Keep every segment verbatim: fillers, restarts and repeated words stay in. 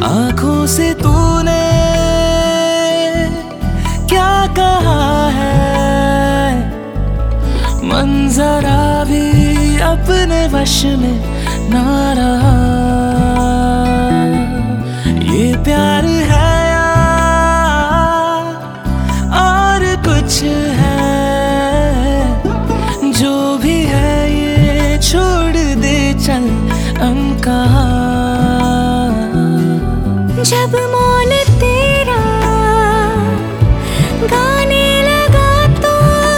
आंखों से तूने क्या कहा है, मंजरा भी अपने वश में ना रहा। ये प्यार है या और कुछ है, जो भी है ये छोड़ दे चल अनकहा। जब मौन तेरा गाने लगा तो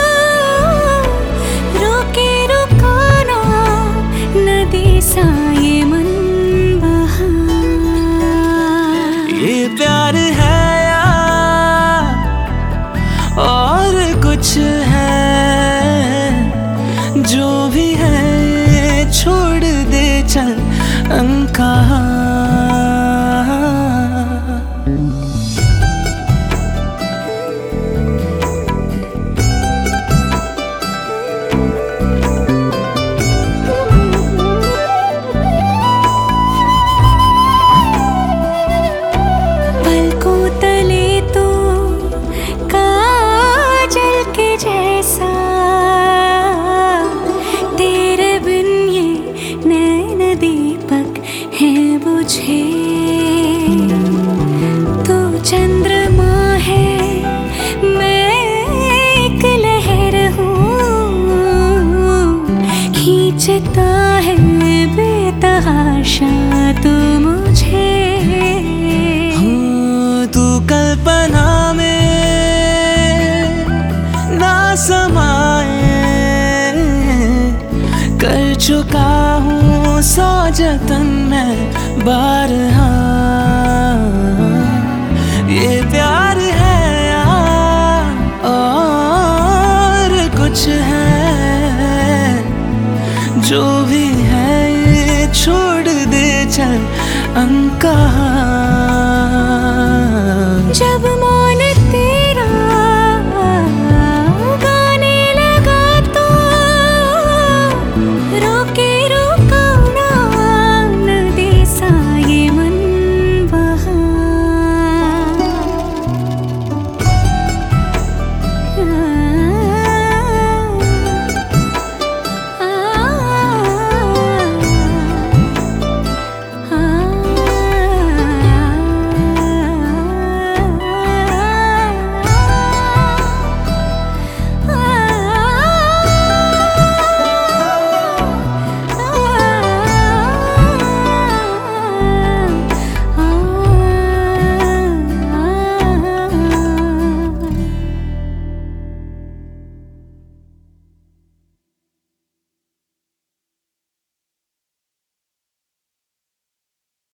रोके रुकाना नदी सा ये मन बहा। ये प्यार है या और कुछ है, जो भी है ये छोड़ दे चल अनकहा। तू चंद्रमा है, मैं एक लहर हूँ, खींचता है बेतहाशा तू मुझे। हूँ तू कल्पना में ना समाए, कर चुका हूँ सौ जतन मैं बारहा।